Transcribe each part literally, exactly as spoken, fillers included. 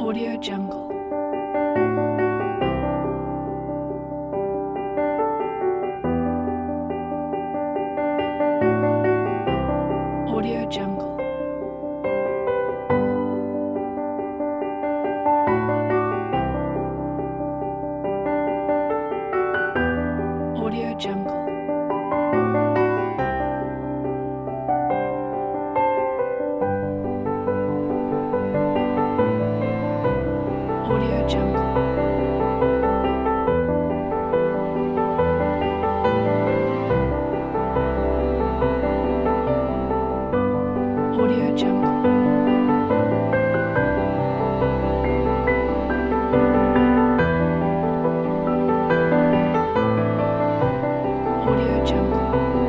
Audio Jungle. Audio Jungle. Audio Jungle. Audio Jungle. Audio Jungle. Audio Jungle.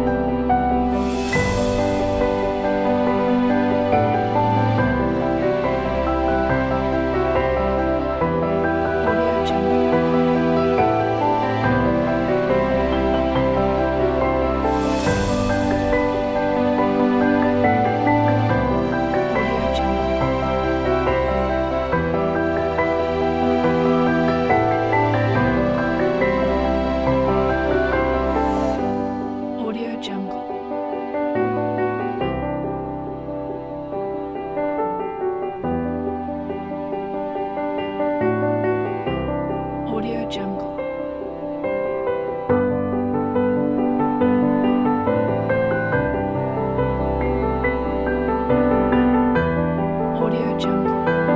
Audio Jungle. Audio Jungle. Audio Jungle. Audio Jungle. Audio Jungle.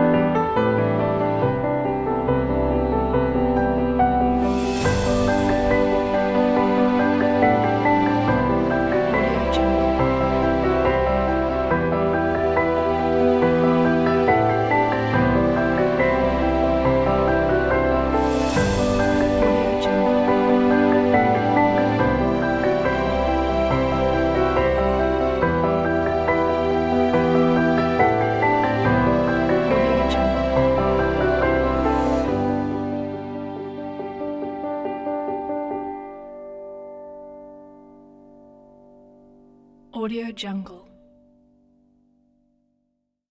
Audio Jungle. Audio Jungle. Audio Jungle. Audio Jungle.